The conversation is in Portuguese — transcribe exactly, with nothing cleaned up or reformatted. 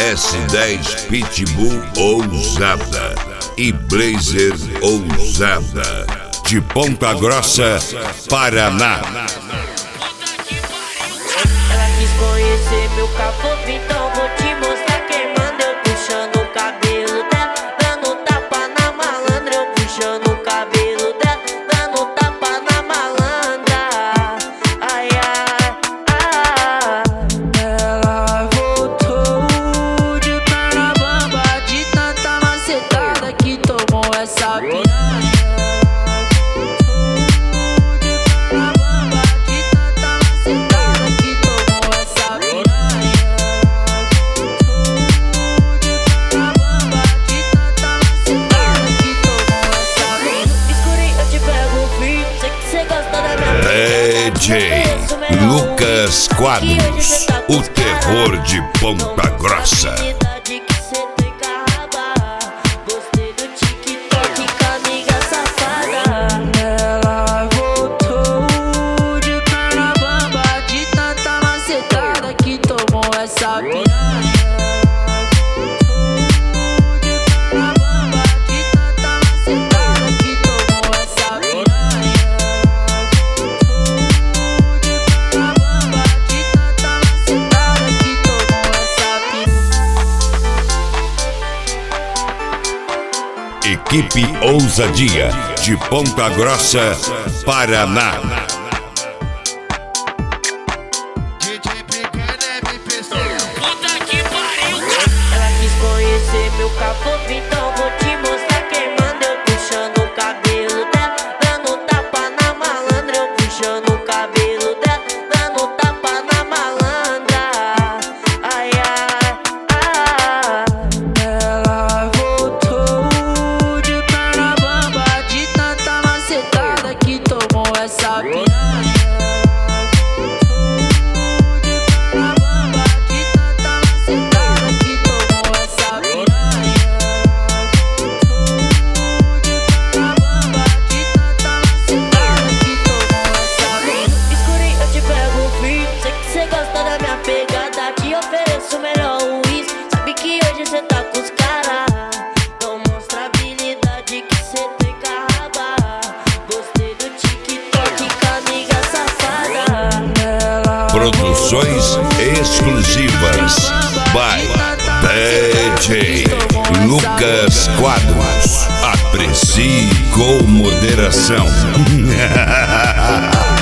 S dez Pitbull ousada e Blazer ousada, de Ponta Grossa, Paraná. Ela quis conhecer meu capote, então vou te mostrar queimando. Eu puxando o cabelo dela, dando tapa na malandra. Eu puxando o cabelo dela, dando tapa na malandra. Ai, ai, ai. Ela voltou de perna bamba, de tanta macetada que tomou essa piranha. D J Lucas Quadros, o terror de Ponta Grossa. Ela voltou de perna bamba, de tanta macetada que tomou essa piranha. Equipe Ousadia, de Ponta Grossa, Paraná. Ela quis conhecer meu capote, então vou te mostrar queimando. Eu puxando o cabelo dela, dando tapa na malandra. Eu puxando o cabelo dela, dando tapa na malandra. Ai, ai, ai. Ela voltou de perna bamba, de tanta macetada que tomou essa piranha. Produções exclusivas by D J Lucas Quadros. Aprecie com moderação.